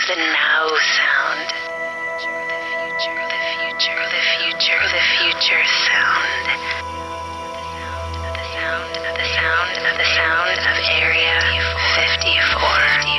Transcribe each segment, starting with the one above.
The now sound. The future sound. The sound of Area 54.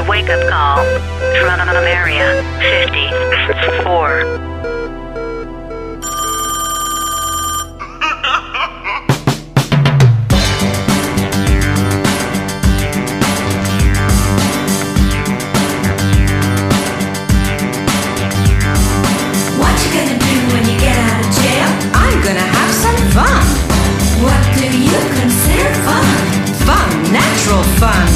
wake-up call from area 54. Natural fun.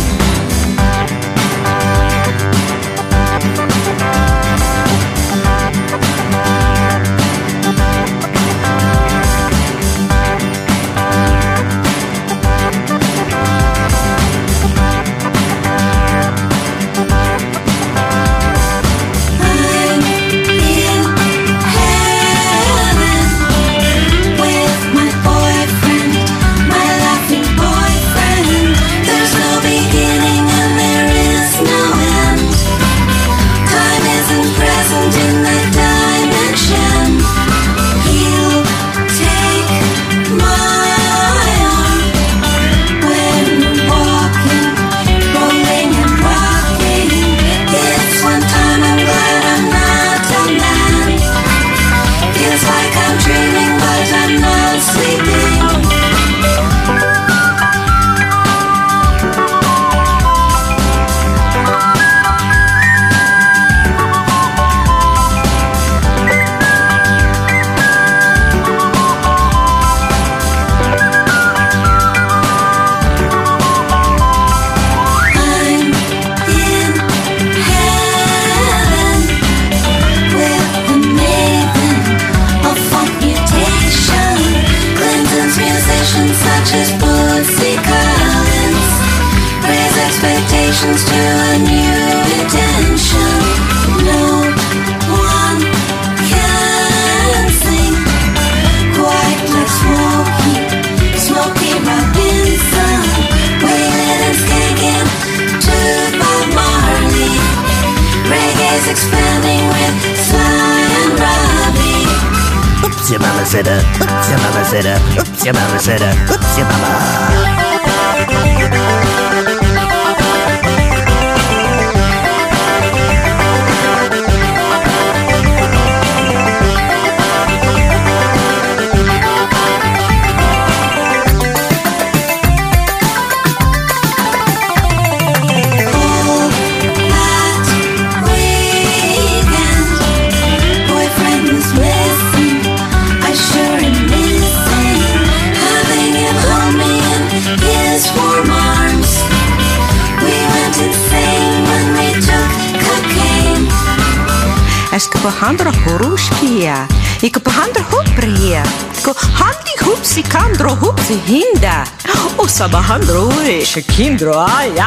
To a new intention, no one can sing quite like Smokey Robinson, Waylon and Skankin to Bob Marley. Reggae's expanding with Sly and Robbie. Oops, your mama said oops, your mama said oops, your mama said oops, your mama. Handra Horushkia, ik op handra hopria, ko handi hupsi kandro hupsi hinda, o sabahandro shikindro aya.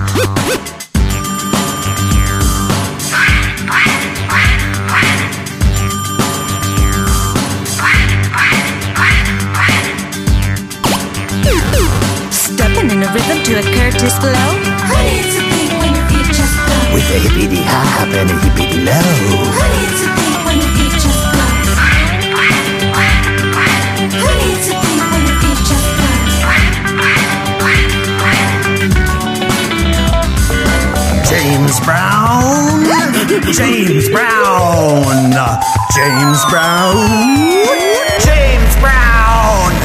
Stepping in a rhythm to a Curtis blow. Honey, it's a thing when your feet just go. With a hippity hop and a hippity low. Honey, it's a thing when your feet just go. Honey, it's a thing when your feet just go. James Brown, James Brown, James Brown, James Brown.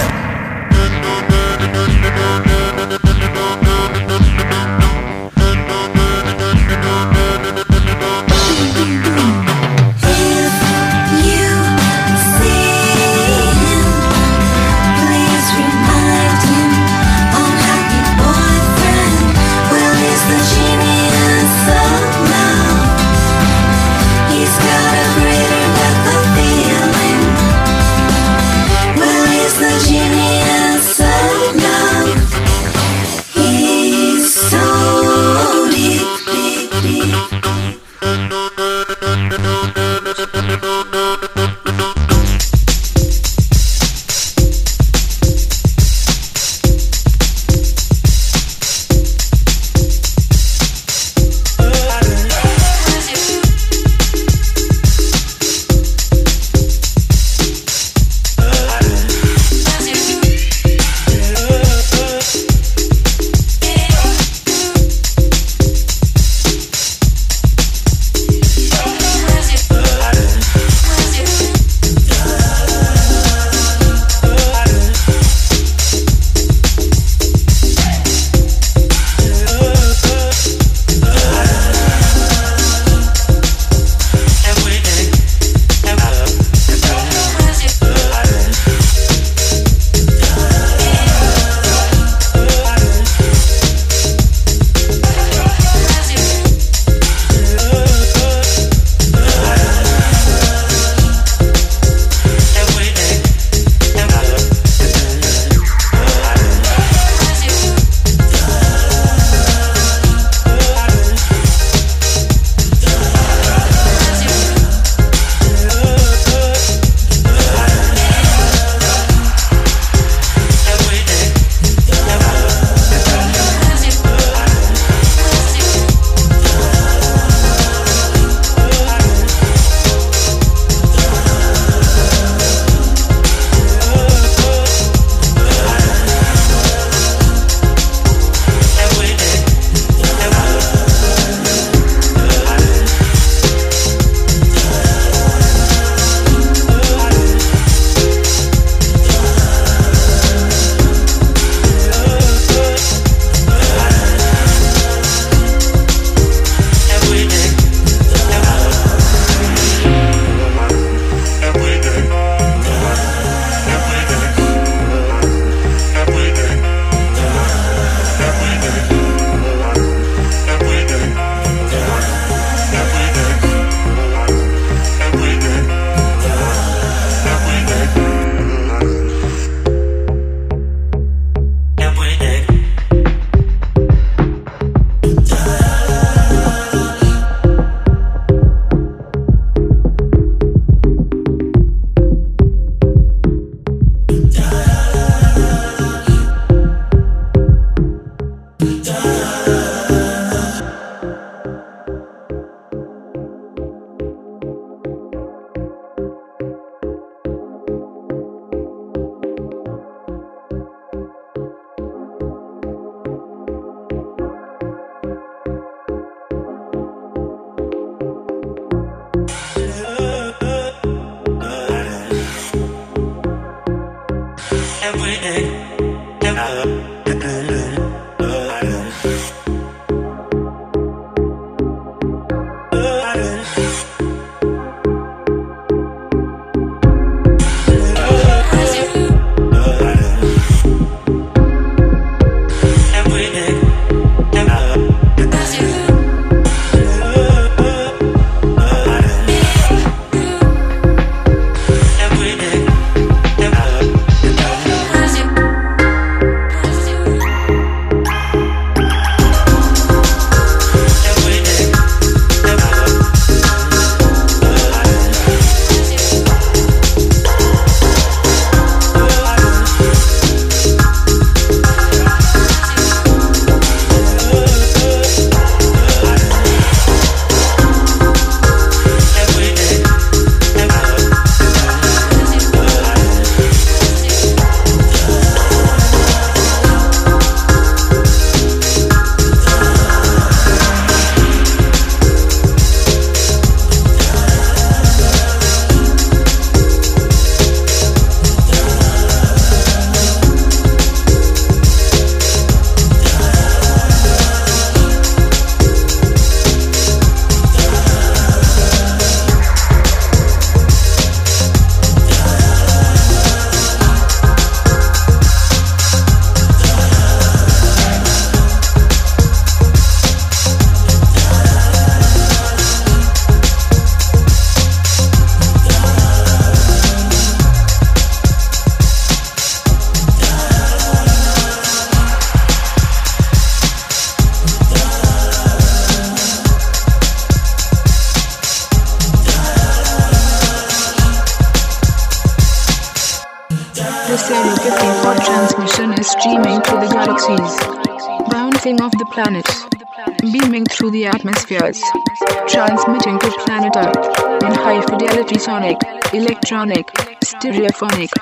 song of the planets, beaming through the atmospheres, transmitting to planet Earth in high fidelity sonic, electronic, stereophonic.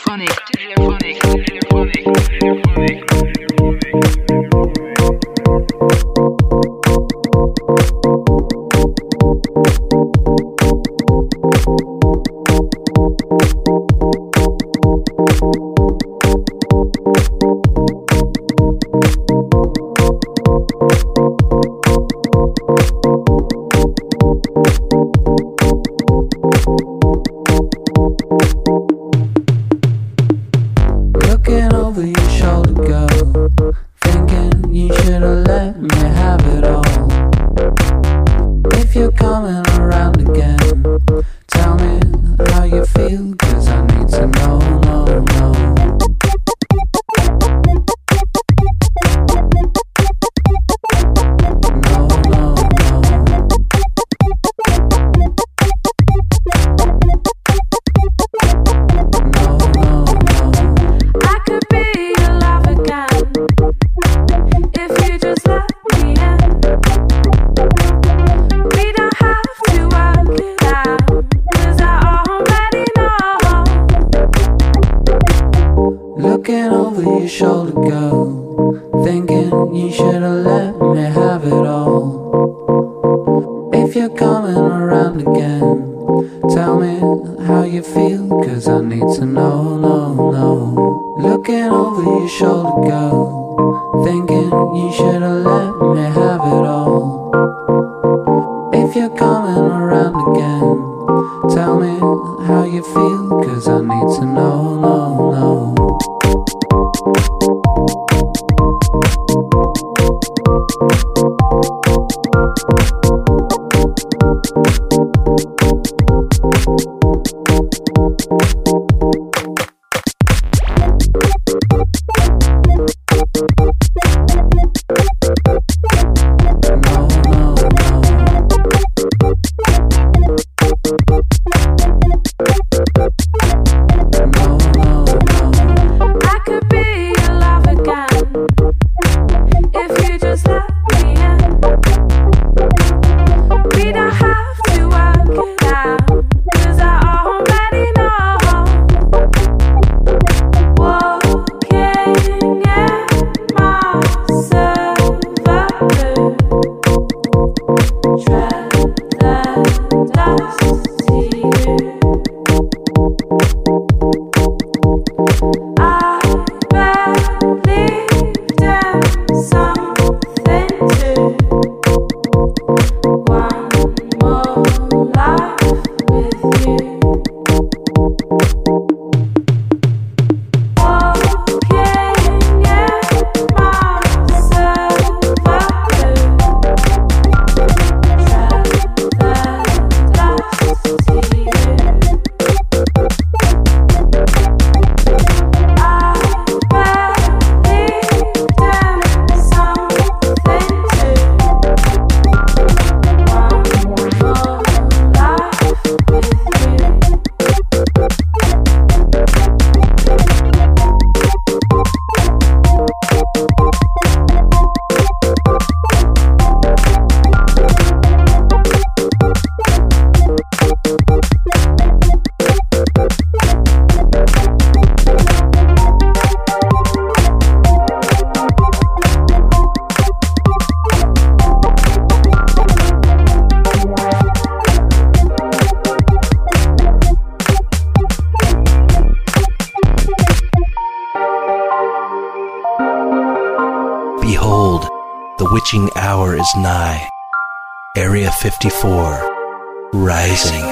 Hour is nigh. Area 54, rising.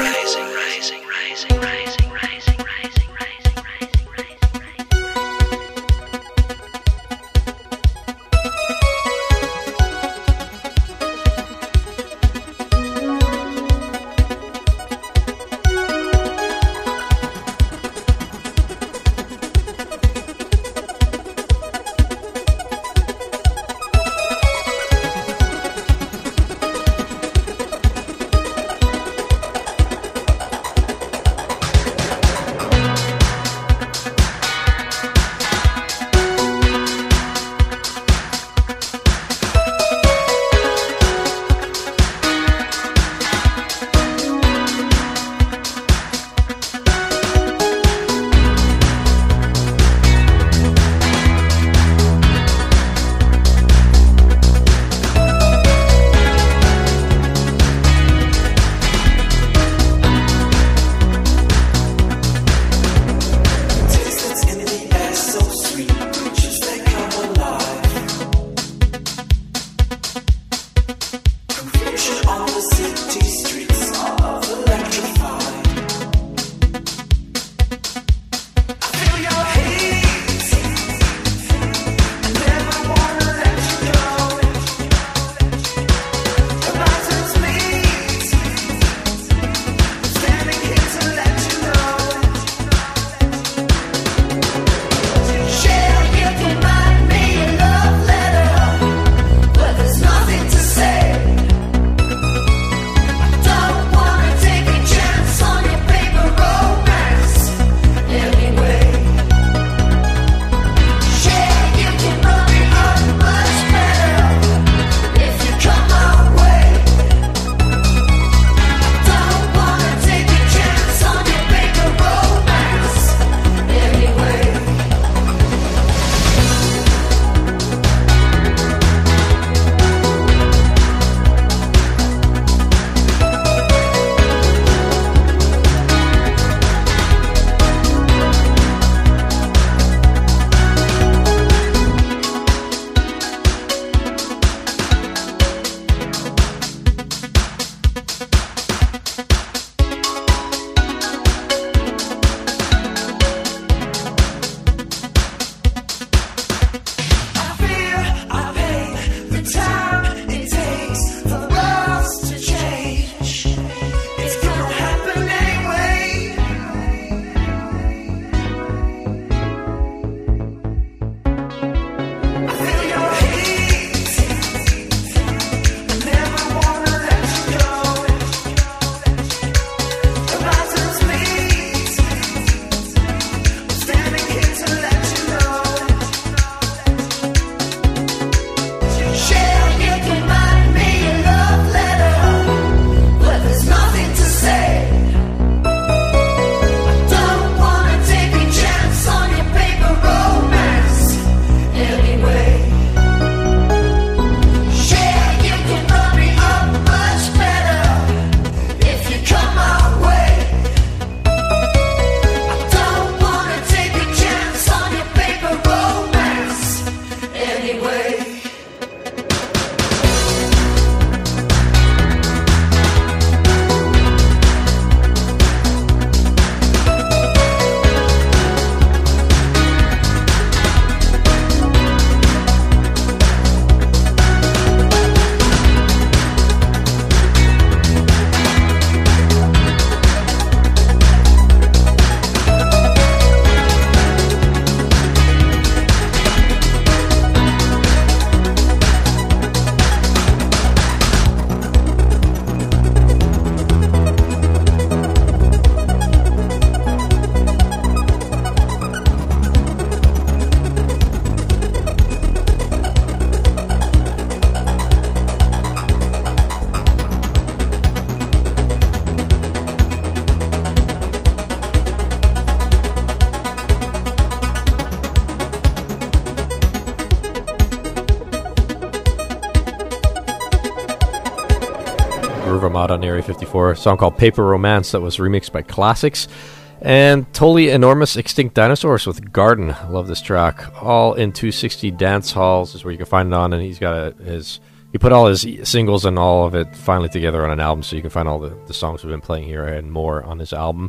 Armada on Area 54, a song called Paper Romance that was remixed by Classics, and Totally Enormous Extinct Dinosaurs with Garden. I love this track. All in 260 Dance Halls is where you can find it on, and he's got he put all his singles and all of it finally together on an album, so you can find all the songs we've been playing here and more on his album.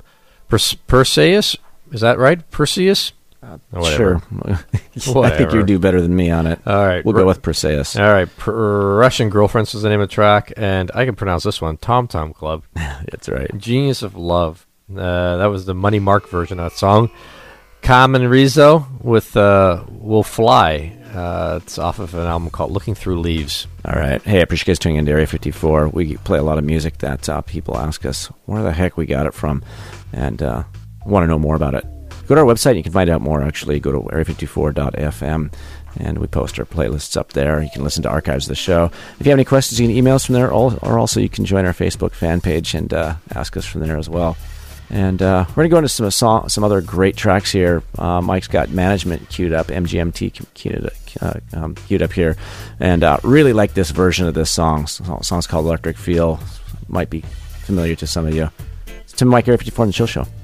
Perseus, is that right? Perseus? Sure. I think you do better than me on it. All right. We'll go with Perseus. All right. Russian Girlfriends was the name of the track, and I can pronounce this one, Tom Tom Club. That's right. Genius of Love. That was the Money Mark version of that song. Carmen Rizzo with Will Fly. It's off of an album called Looking Through Leaves. All right. Hey, I appreciate you guys tuning into Area 54. We play a lot of music that people ask us where the heck we got it from, and want to know more about it. Go to our website. You can find out more, actually. Go to area54.fm, and we post our playlists up there. You can listen to archives of the show. If you have any questions, you can email us from there, or also you can join our Facebook fan page and ask us from there as well. And we're going to go into some other great tracks here. Mike's got Management queued up, MGMT queued up here, and really like this version of this song. The song's called Electric Feel. Might be familiar to some of you. It's Tim and Mike, Area 54 on the Chill Show.